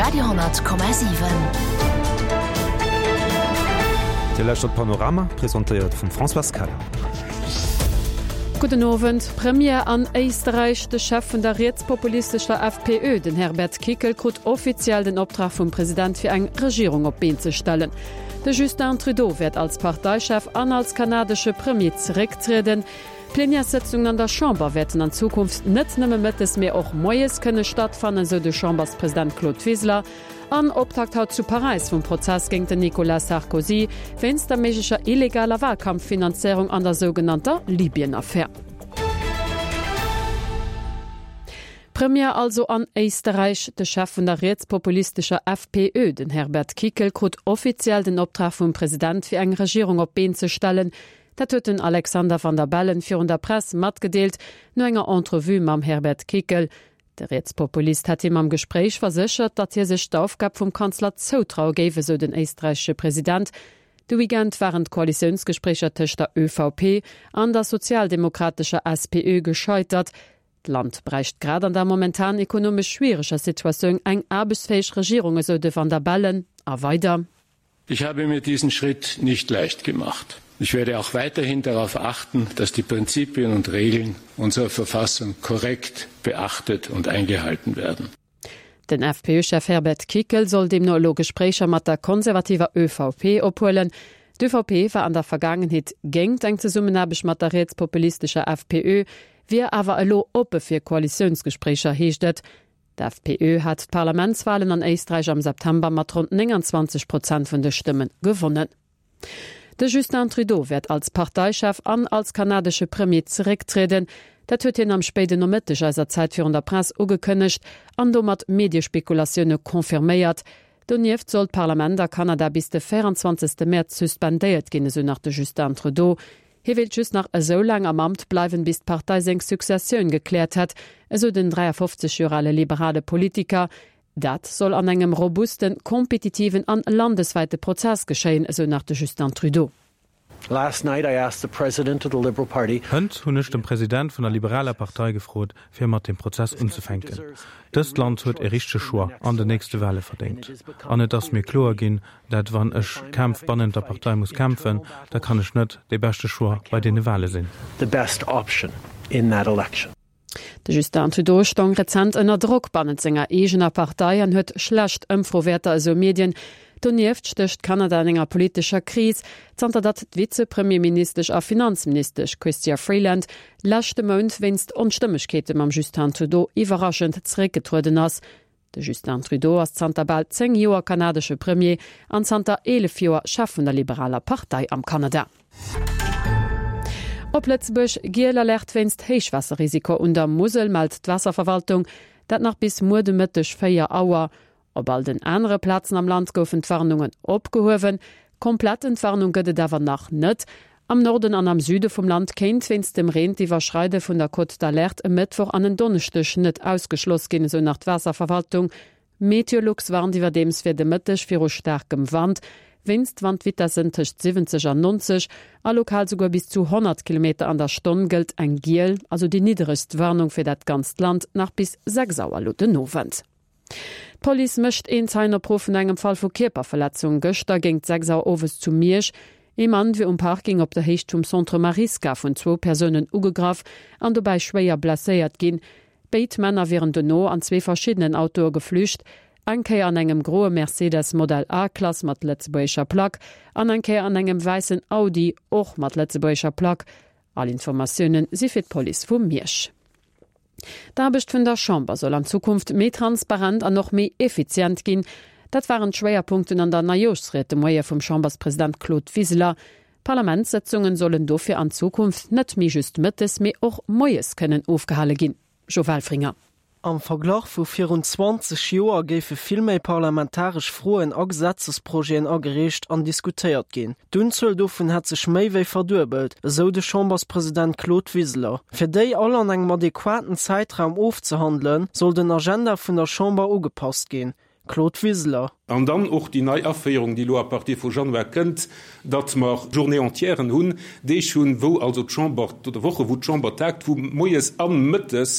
Radio,7. Telestadt Panorama präsentiert von François Kaller. Guten Abend. Premier an Österreich, der Chef von der rechtspopulistischen FPÖ, den Herbert Kickl, kriegt offiziell den Auftrag vom Präsident für eine Regierung auf Bein zu stellen. Der Justin Trudeau wird als Parteichef und als kanadische Premier zurücktreten. Plenarsitzungen an der Chambre werden in Zukunft nicht nur mittels mehr auch Neues können stattfinden, so der Chamberspräsident Claude Wissler. An Optakt hat zu Paris vom Prozess gegen den Nicolas Sarkozy wegen der möglicher illegaler Wahlkampffinanzierung an der sogenannten Libyen-Affäre. Premier also an Österreich, der Chef von der rechtspopulistischen FPÖ, den Herbert Kickl, kriegt offiziell den Auftrag vom Präsident für eine Regierung auf Bein zu stellen. Dat huet den Alexander van der Bellen vir der Presse matgedeelt, no enger Entrevue mam Herbert Kickl. Der Rechtspopulist hat ihm am Gespräch versichert, dat hier sech d'Aufgabe vom Kanzler zutrau géwe, so den österreichische Präsident. Du Weekend waren Koalitionsgespräche zwischen der ÖVP an der sozialdemokratische SPÖ gescheitert. Das Land bräuchte gerade an der momentan ökonomisch schwieriger Situation eng arbeitsfähige Regierung, so de van der Bellen. A weiter. Ich habe mir diesen Schritt nicht leicht gemacht. Ich werde auch weiterhin darauf achten, dass die Prinzipien und Regeln unserer Verfassung korrekt beachtet und eingehalten werden. Den FPÖ-Chef Herbert Kickl soll dem no Gespräche mit der konservativer ÖVP opholen. Die ÖVP war an der Vergangenheit gegen eng Zusammenarbeit mit der rechtspopulistischen FPÖ, wie aber allo oppe für Koalitionsgespräche hechtet. Der FPÖ hat die Parlamentswahlen an Österreich am September mit rund 29% von den Stimmen gewonnen. Der Justin Trudeau wird als Parteichef an als kanadische Premier zurücktreten. Das hat ihn am späten Nachmittag als Zeit für der Presse angekündigt und damit Medienspekulationen konfirmiert. Daneben soll das Parlament der Kanada bis den 24. März suspendiert gehen, so nach der Justin Trudeau. Er will just nach so lange am Amt bleiben, bis die Partei seine Succession geklärt hat, also den 53-jährigen liberale Politiker. Das soll an einem robusten, kompetitiven und landesweiten Prozess geschehen, so nach der Justin Trudeau. Last night I asked the president of the Liberal Party. Hunt hun den Präsident von der liberalen Partei gefrot, fir mat den Prozess umzufänken. Das Land huet richchte Schwur an der nächste Welle verdient. An das mir klar gin, dat wann ech Kampf bannen der Partei muss kämpfen, da kann ich net de beste Schwur bei den Welle sinn. The best option in that election. Der Justin Trudeau stong rezent ënner Druck bannen senger egener Partei an huet schlecht ëmfrowerter also Medien. Donieft stöcht Kanada in enger politischer Krise, zanter dat Vizepremierministerisch a Finanzministerisch Chrystia Freeland lächte Mount winst Unstimmigkeiten am Justin Trudeau überraschend zurückgetruden ass. Der Justin Trudeau als zanter bald 10 Joer kanadische Premier an zanter 11 Joer Chef der liberaler Partei am Kanada. Op Lützburg giel alert winst Heichwasserrisiko und der Mosel meldt d'Wasserverwaltung, dat nach bis Murdemittech 4 Auer. Op all den andere Plätzen am Land goufen Entwarnungen opgehowen, komplett Entwarnung gëtt dawer nach net. Am Norden an am Süde vom Land kennt winst dem Rhein die Verschreide vun der Côte d'Alert im Mittwoch an den Donnerstag net ausgeschloss gin, so nach Wasserverwaltung. Meteorlux waren diewer dems fir de Mittech vir stärkem Wand. Windwand witter sind 70 an 90, a lokal sogar bis zu 100 km an der Stunde gilt ein Giel, also die niedrigste Warnung für das ganze Land nach bis 6 Uhr den Novent. Police mischt in seiner Prof in einem Fall von Körperverletzung. Gestern ging 6 Uhr overs zu Mirsch. Ein Mann wie Park ging op der Heichtum Centre Mariska von 2 Personen ugegraf an dabei schwer blessiert gin. Beide Männer wären no an 2 verschiedenen Autos geflücht. Ein Keier an engem groe Mercedes Modell A-Klasse mat Letzebäuecher Plack, an ein Keier an engem weißen Audi och mat Letzebäuecher Plack. Alle Informationen sie fir Police vum Mirsch. D'Arbecht vun der Chambre soll an Zukunft mehr transparent an noch mehr effizient gin. Dat waren Schwerpunkte an der Najosrede Moier vom Chamberspräsident Claude Wissler. Parlamentssitzungen sollen dofir an Zukunft net mi just mittes mehr auch Moies können aufgehalle gin. Joval Fringer. Am Verglach vu 24 Joer géfe viel méi parlamentarisch froen Gesetzesprojekten agerecht an diskutiert gin. Dünzel dofen hat sech méiwei verdurbelt, so de Chamberspräsident Claude Wissler. Fir déi all an engem adäquaten Zeitraum aufzuhandeln, soll den Agenda vun der Chamber ugepasst gin. Claude Wissler. Und dann auch die Neuaffährung, die a partir von Januar kennt, dat mar Journée entieren hun, die schon wo also Chamber oder Woche wo Chamber tagt, wo moies am Mittes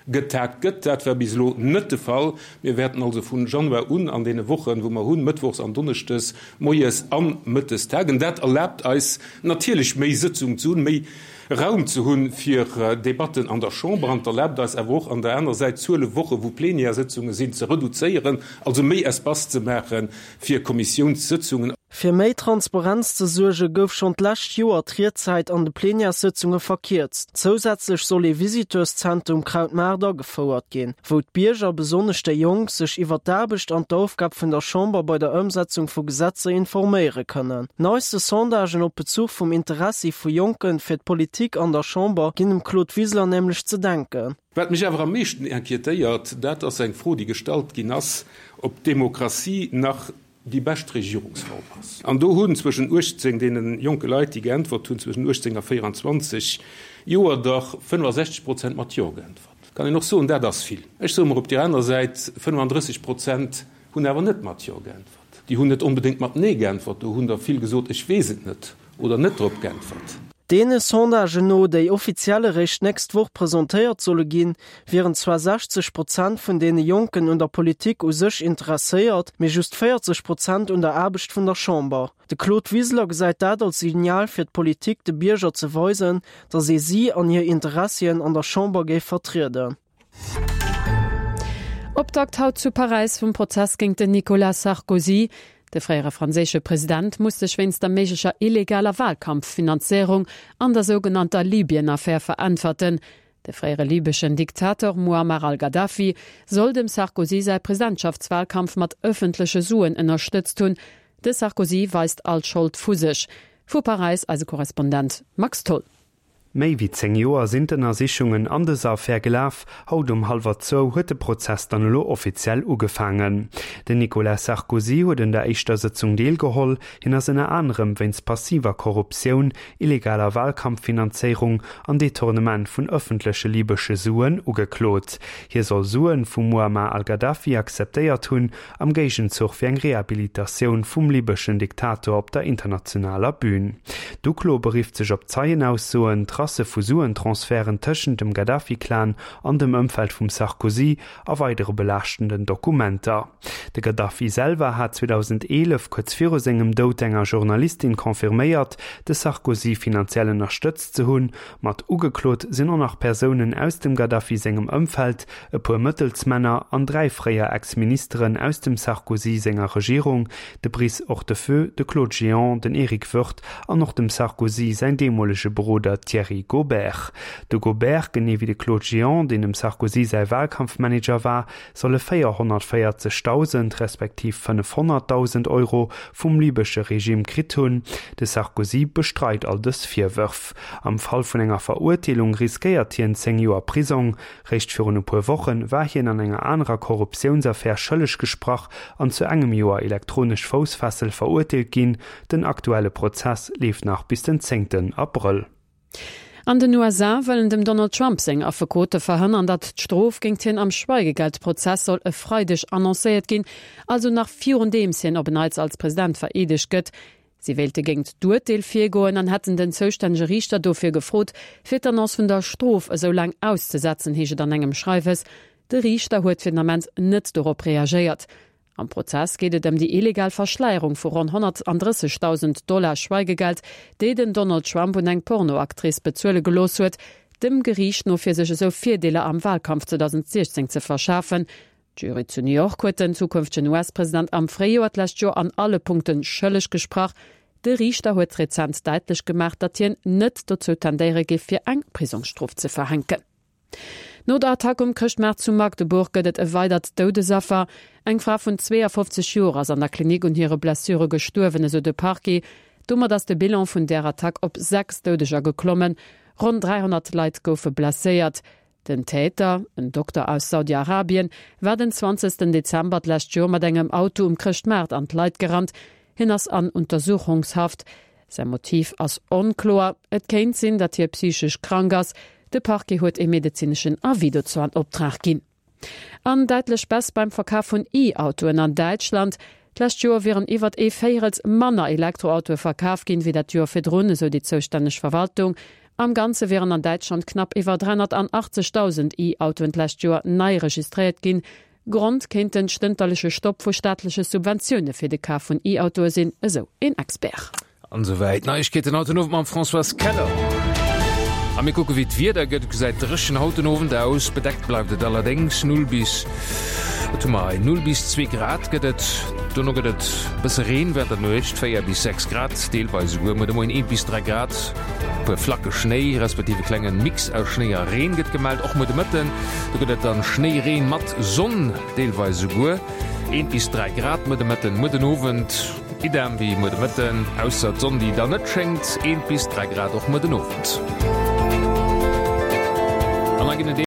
getagt gëtt, dat wär bislo net de Fall. Wir werden also vun Januar an dee Wochen, wo man hunn Mittwochs an Donnerchtes Moies an Mëttes tagen. Dat erlaubt als natierlich méi Sitzung zu méi Raum zu hunn fir Debatten an der Chambre an erlaubt als woch an der anderen Seite zule Woche, wo Plenärsitzungen sind ze reduzieren, also méi es pass zu machen fir Kommissionssitzungen. Fir méi Transparenz ze suge gouf schon lacht Joer Trierzeit an de Plenärsitzunge verkiert. Zusätzlich soll e Visiteurszentrum Krautmarder gefauerert gin, wo d Bierger besonnechte Jung sech iwwer derbecht an d'Aufgabe vun der Chambre bei der Umsetzung vu Gesetze informéiere können. Neueste Sondagen op Bezug vum Interesse vu Jonken fir d Politik an der Chambre ginn dem Claude Wiesler nämlich zu denken. Wat mich awer am meeschten inquiétéiert, dat ass eng froh die Gestalt gin ass, ob Demokratie nach die best Regierungsform ass. An do hunn zwischen Urzing denen junge Leiit die geantwort hun zwischen Urzinger 24 Joer doch 65% mat Jo geantwort. Kann ich noch so und der das viel. Ech so op die andere Seite 35% hunn awer net mat Jo geantwort. Die hun net unbedingt mat nee geantwort, hun der viel gesot ich weet net oder net op geantwort. Dene Sondage no déi offizielle Recht nächst woch präsentéiert solle ginn, wären zwar 60% vun dene Jonken und der Politik u sech interesseiert, me just 40% und der Erbecht vun der Chambre. De Claude Wiesler gesäit dat als Signal fir d Politik de Bierger ze weisen, dat se sie an ihr Interessien an der Chambre géif vertrieden. Optakt haut zu Paris vum Prozess gegen den Nicolas Sarkozy. Der freiere französische Präsident musste schwinster mescher illegaler Wahlkampffinanzierung an der sogenannter Libyen-Affäre verantworten. Der freiere libyschen Diktator Muammar al-Gaddafi soll dem Sarkozy sei Präsidentschaftswahlkampf mat öffentliche Suen unterstützt tun. De Sarkozy weist als Schuld fusisch. Fu Paris als Korrespondent Max Toll. Mei wie 10 Joer sind den Ersichungen an des Affaire gelaf, haut halber zo huet de Prozess dann lo offiziell ugefangen. Den Nicolas Sarkozy huet in der eischter Sitzung deelgeholl, hin as ennner anderem wenns passiver Korruption, illegaler Wahlkampffinanzierung an Detournement vun öffentliche libysche Suen ugeklot. Hier soll Suen vum Muammar al-Gaddafi akzeptéiert hunn am Gegenzug fir eng Rehabilitation vum libyschen Diktator op der internationaler Bühn. Duklo berieft sech op Zeien aus Suen Trasse Fusurentransferen tëschen dem Gaddafi-Clan an dem Ëmfeld vum Sarkozy a weitere belastenden Dokumenter. De Gaddafi selber hat 2011 kurz vir segem Dod enger Journalistin konfirméiert, de Sarkozy finanziellen erstützt ze hunn, mat ugeklot sinn auch nach Personen aus dem Gaddafi segem Ëmfeld, e puer Mëttelsmänner an 3 freier Ex-Ministeren aus dem Sarkozy senger Regierung, de Brice Hortefeux, de Claude Jean, den Eric Wirth an noch dem Sarkozy sein demolesche Bruder Thierry Gobert. De Gobert, genie wie de Claude Jean, den dem Sarkozy sei Wahlkampfmanager war, solle 440.000 respektiv 500.000 Euro vum libysche Regime krit hunn. De Sarkozy bestreit all des Vierwürf. Am Fall vun enger Verurteilung riskiert hien 10 Joer Prison. Recht für une puer Wochen war hien an enger anderer Korruptionsaffaire schëllech gesproch an zu engem Joer elektronisch Fausfassel verurteilt gin. Den aktuelle Prozess lief nach bis den 10. April. An den USA wollen dem Donald Trump seg Affekote verhënnern, dat d'Strof ginint hin am Schweigegeldprozess soll freiidech annoncéiert gin, also nach 4 Demsinn op beneits als Präsident veredigt gëtt. Sie wählte géint d'Urteil fir goen an hätten den zoustäge Richter dofir gefrot, fir d'Annonce vun der Strof so lang auszusetzen, heget an engem Schreiwes. De Richter huet Fundament net dorop reagiert. Am Prozess geht die illegal Verschleierung vor rund $130.000 Schweigegeld, die den Donald Trump und eng Pornoaktrice bezuelle gelos huet, dem Gericht nur fir sech so 4 Deele am Wahlkampf 2016 zu verschaffen. Jury zu New York huet den zukünftigen US-Präsident am Freijoerlächt Jo an alle Punkten schëllech gesprach. De Richter huet rezent deitlich gemacht, dat hien net dazu tendéiere gi fir eng Prisonsstruf zu verhenken. No der Attack Christmärz zu Magdeburg gëtt erweitert Todesaffer. Eng Frau vun 52 Joer an der Klinik und ihre Blessure gestorwen so de Parquet. Dummer dass de Bilan vun der Attack op 6 Todeger geklommen, rund 300 Leiit goufe blessiert. Den Täter, ein Doktor aus Saudi-Arabien, war den 20. Dezember lächt Jo mat engem Auto Christmärz an Leiit gerannt, hinnners an Untersuchungshaft. Sein Motiv ass onklor, et kenint sinn, dat hier psychisch krank ass. De Parquet huet e medizinschen Avido zu an Optrag ginn. An deitlech best beim Verkauf vun E-Autoen an Deutschland, d'lächt Joer wären iwwer 4 Manner Elektroauto verkauf ginn wie dat Joer fir Drone so die zoustännech Verwaltung, Am ganze wären an Deutschland knapp iwwer 380.000 E-Autolächt Joer nei registriert ginn. Grund kennt den stënterlesche Stopp vu staatliche Subventionune fir de Ka vun E-Auto sinn eso en Expert. Ansoweit na ich geht den Auto am François Keller. Am mir gucke wie wir der gëtt seit drschen Autonoven der aus bedeckt bleibtet allerdings 0 bis 2 Grad gëtt du no gëtt besse reen werd nocht 4 bis 6 Grad deelweise mat 1 bis 3 Grad per flacke Schnee respektive klengen Mix aus Schneeier Reen gët gemalt och mat de Mëtten du gëtt dann Schneereen mat Sonn deelweise go 1 bis 3 Grad mat de Mëtten Muttenowend idem wie mat de Mëtten ausser Sonn die da net schenkt 1 bis 3 Grad och mat den Ofend.